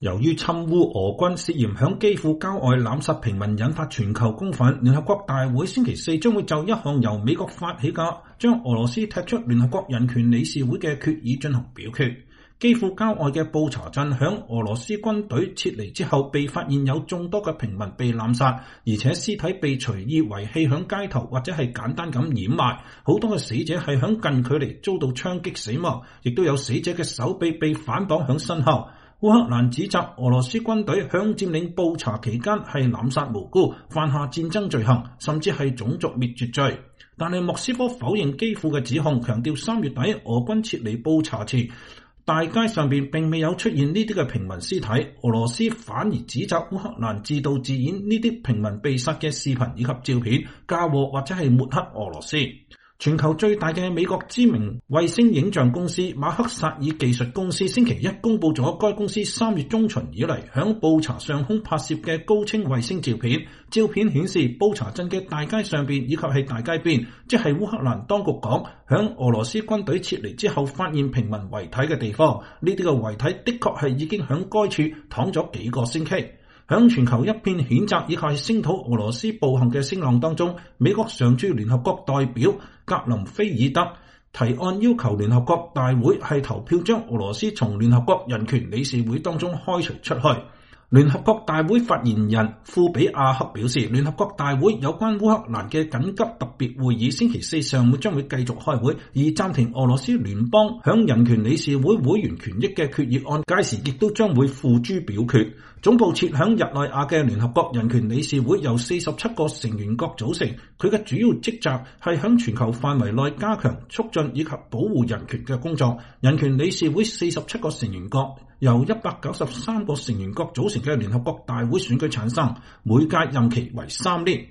由於侵烏俄軍涉嫌響基輔郊外濫殺平民，引發全球公憤，聯合國大會星期四將會就一項由美國發起嘅將俄羅斯踢出聯合國人權理事會嘅決議進行表決。基輔郊外嘅布查鎮響俄羅斯軍隊撤離之後，被發現有眾多嘅平民被濫殺，而且屍體被隨意遺棄響街頭或者係簡單咁掩埋。好多嘅死者係響近距離遭到槍擊死亡，亦都有死者嘅手臂被反綁響身後。烏克蘭指責俄羅斯軍隊響佔領布查期間係濫殺無辜，犯下戰爭罪行，甚至係種族滅絕罪。但係莫斯科否認基輔嘅指控，強調3月底俄軍撤離布查前，大街上邊並未有出現呢啲嘅平民屍體。俄羅斯反而指責烏克蘭自導自演呢啲平民被殺嘅視頻以及照片，嫁禍或者係抹黑俄羅斯。全球最大嘅美國知名衛星影像公司馬克薩爾技術公司星期一公布咗該公司3月中旬以嚟響布查上空拍攝嘅高清衛星照片。照片顯示布查鎮嘅大街上邊以及係大街邊，即係烏克蘭當局講響俄羅斯軍隊撤離之後發現平民遺體嘅地方。呢啲嘅遺體的確係已經響該處躺咗幾個星期。響全球一片譴責以及係聲討俄羅斯暴行嘅聲浪當中，美國常駐聯合國代表格林菲爾德提案要求聯合國大會係投票將俄羅斯從聯合國人權理事會當中開除出去。聯合國大會發言人庫比亞克表示，聯合國大會有關烏克蘭嘅緊急特別會議星期四上午將會繼續開會，而暫停俄羅斯聯邦響人權理事會會員權益嘅決議案，屆時亦都將會付諸表決。總部設響日內瓦嘅聯合國人權理事會由47個成員國組成，佢嘅主要職責係響全球範圍內加強促進以及保護人權嘅工作。人權理事會47個成員國由193個成員國組成嘅聯合國大會選舉產生，每屆任期為3年。